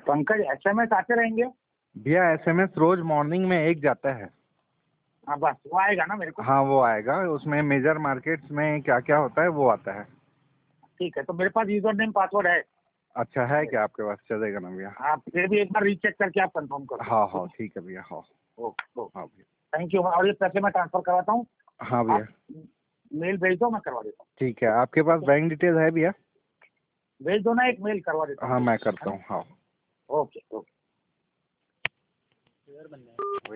Pankaj SMS आते रहेंगे? भैया SMS रोज मॉर्निंग में एक जाता है। हाँ बस वो आएगा ना मेरे को। हाँ वो आएगा, उसमें मेजर मार्केट्स में क्या क्या होता है वो आता है। ठीक है, तो मेरे पास यूजर नेम पासवर्ड है। अच्छा है क्या आपके पास? चलेगा ना भैया? आप फिर भी एक बार रीचेक करके आप कंफर्म करो। हाँ हाँ ठीक है भैया। हाँ ओके ओके, हाँ भैया। Thank you. और ये पैसे मैं ट्रांसफर करवाता हूँ, हाँ भैया आप मेल भेज दो, मैं करवा देता हूँ। ठीक है। आपके पास बैंक डिटेल है भैया? भेज दो ना, एक मेल करवा देता हूँ। हाँ मैं करता हूँ। हाँ ओके ओके।